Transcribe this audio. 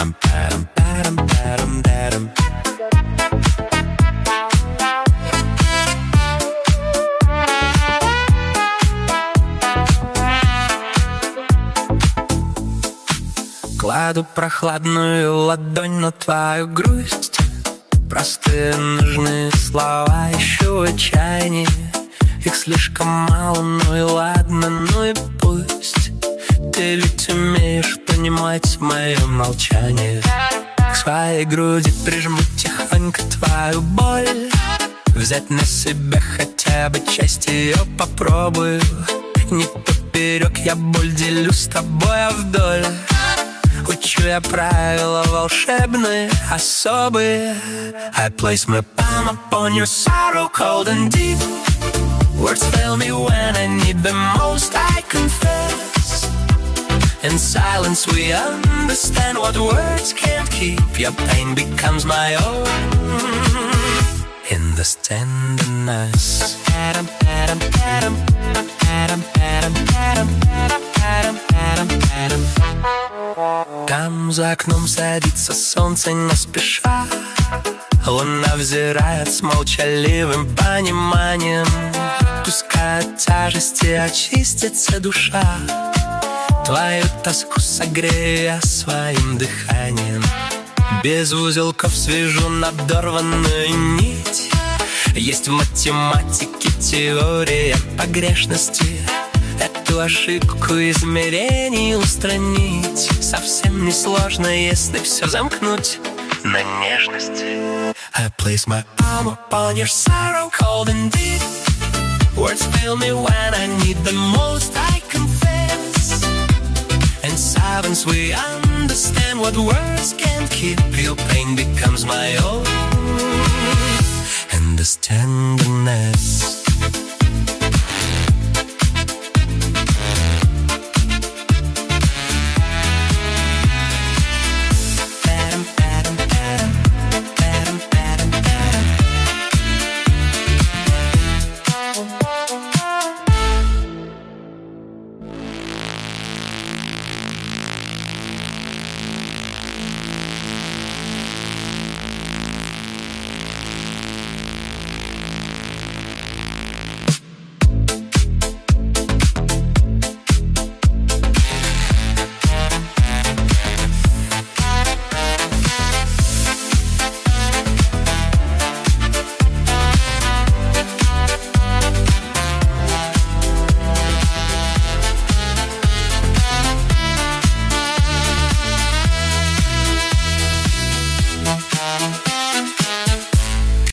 Кладу прохладную ладонь на твою грусть. Простые нужные слова ищу в отчаянии. Их слишком мало, ну и ладно, ну и пусть. Ты ведь умеешь понимать мое молчание. К своей груди прижму тихонько твою боль. Взять на себя хотя бы часть ее попробую. Не поперек я боль делю с тобой, а вдоль. Учу я правила волшебные, особые. I place my palm upon your sorrow, cold and deep. Words fail me when I need them most, I confess. In silence we understand what words can't keep. Your pain becomes my own in this tenderness. Там за окном садится солнце не спеша. Луна взирает с молчаливым пониманием. Пускай от тяжести очистится душа. Твою тоску согрею я своим дыханием. Без узелков свяжу надорванную нить. Есть в математике теория погрешности. Эту ошибку измерений устранить совсем несложно, если все замкнуть на нежности. I place my arm upon your sorrow, cold and deep. Words fail me when I need them most, I confess. In silence we understand what words can't keep. Your pain becomes my own, and this tenderness.